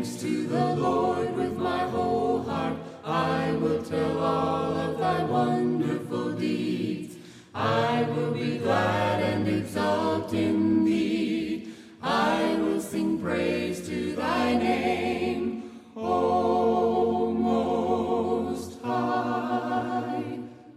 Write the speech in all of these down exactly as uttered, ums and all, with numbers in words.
thanks to the Lord with my whole heart. I will tell all of thy wonderful deeds. I will be glad and exult in thee. I will sing praise to thy name, O Most High.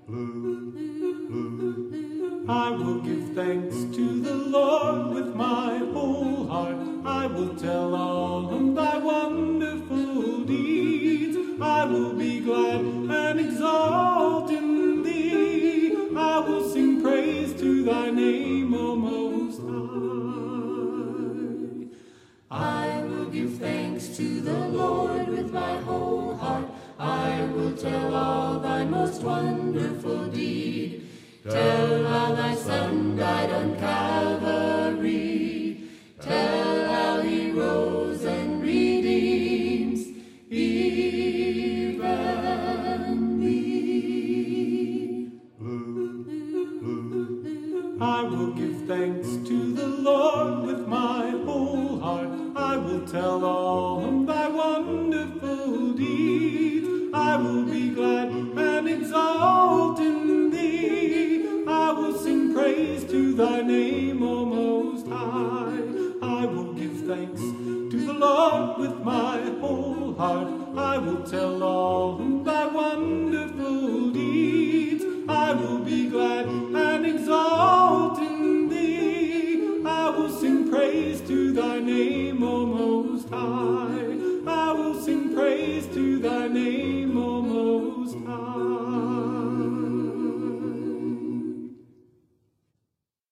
I will give thanks to the Lord with my whole heart. I will tell all of thy wonderful deeds. I will be glad and exult in thee. I will sing praise to thy name, O Most High. I will give thanks to the Lord with my whole heart. I will tell all thy most wonderful deed. Tell how thy Son died on Calvary. Tell how he rose and redeems even me. I will give thanks to the Lord with my whole heart. I will tell all of thy wonderful deeds. I will be glad and exult in thee. I will sing praise to thy name, O Most High. I will give thanks to the Lord with my